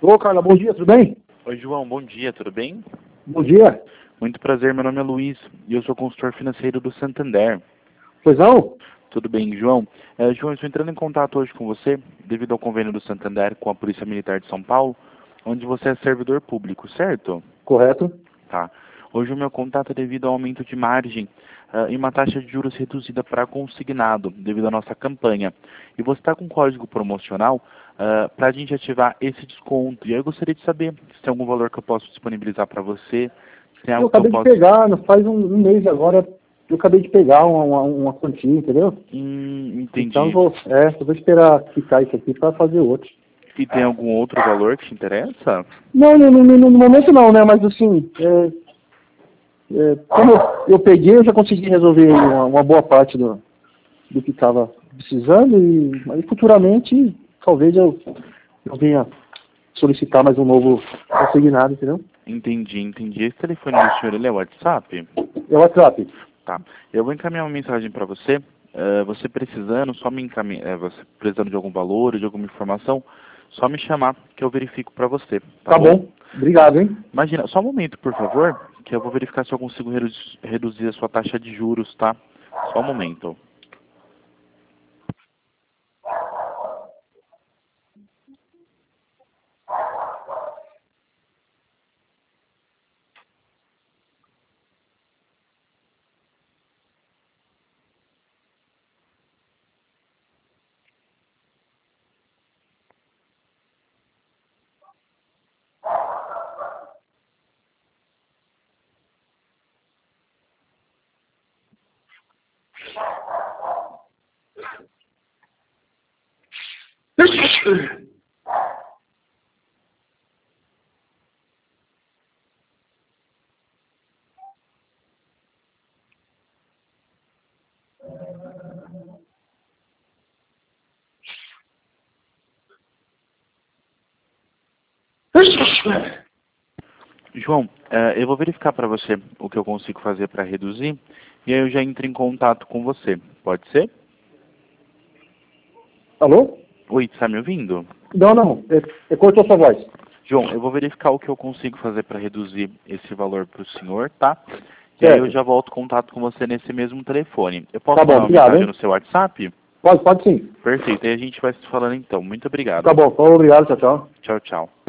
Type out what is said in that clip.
Ô, Carla, bom dia, tudo bem? Oi, João, bom dia, tudo bem? Bom dia. Muito prazer, meu nome é Luiz e eu sou consultor financeiro do Santander. Pois não? Tudo bem, João? João, eu estou entrando em contato hoje com você devido ao convênio do Santander com a Polícia Militar de São Paulo, onde você é servidor público, certo? Correto. Tá. Hoje o meu contato é devido ao aumento de margem e uma taxa de juros reduzida para consignado, devido à nossa campanha. E você está com um código promocional para a gente ativar esse desconto. E aí eu gostaria de saber se tem algum valor que eu posso disponibilizar para você, se tem Eu algo que eu acabei de posso... pegar, faz um mês agora, eu acabei de pegar uma quantia, entendeu? Entendi. Então eu vou esperar ficar isso aqui para fazer outro. E tem algum outro valor que te interessa? Não, no momento não, né? Mas assim, como eu peguei, eu já consegui resolver uma boa parte do que estava precisando e aí, futuramente talvez eu venha solicitar mais um novo consignado, entendeu? Entendi. Esse telefone do senhor, ele é WhatsApp? É o WhatsApp. Tá. Eu vou encaminhar uma mensagem para você. Você precisando, só me encaminhar. Você precisando de algum valor, de alguma informação, só me chamar que eu verifico para você. Tá bom. Obrigado, hein? Imagina, só um momento, por favor, que eu vou verificar se eu consigo reduzir a sua taxa de juros, tá? Só um momento. João, eu vou verificar para você o que eu consigo fazer para reduzir e aí eu já entro em contato com você. Pode ser? Alô? Oi, está me ouvindo? Não. Cortou sua voz. João, eu vou verificar o que eu consigo fazer para reduzir esse valor para o senhor, tá? E aí Certo. eu já volto em contato com você nesse mesmo telefone. Eu posso Tá bom, mandar uma obrigado, mensagem hein? no seu WhatsApp? Pode sim. Perfeito, aí a gente vai se falando então. Muito obrigado. Tá bom, obrigado, tchau. Tchau, tchau.